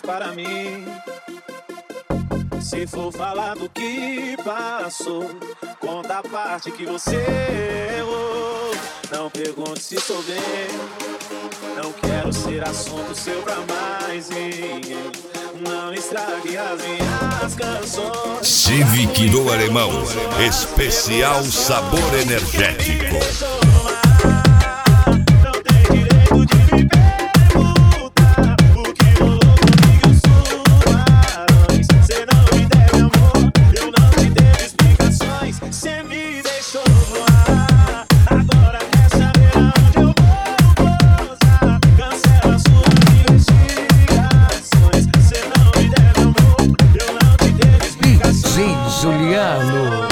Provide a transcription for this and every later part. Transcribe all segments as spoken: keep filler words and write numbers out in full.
para mim. Se for falar do que passou, conta a parte que você errou. Não pergunte se sou bem, não quero ser assunto seu pra mais ninguém. Não estrague as minhas canções. Civic do Alemão, especial sabor energético. Juliano.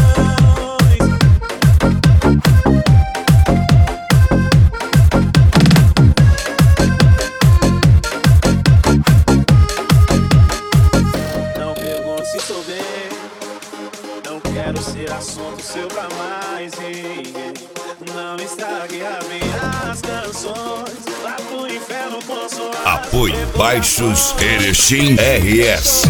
Não pergunte se sou bem, não quero ser assunto seu pra mais ninguém. Não estrague as minhas canções, vá pro inferno com sua. Apoio Baixos Erechim R S.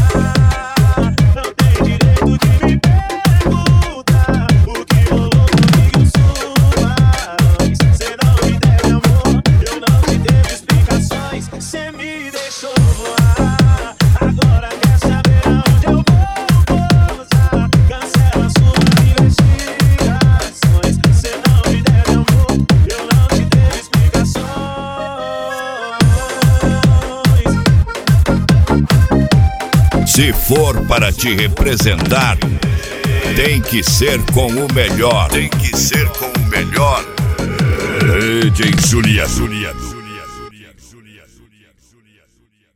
Se for para te representar, tem que ser com o melhor. Tem que ser com o melhor. D J Juliano.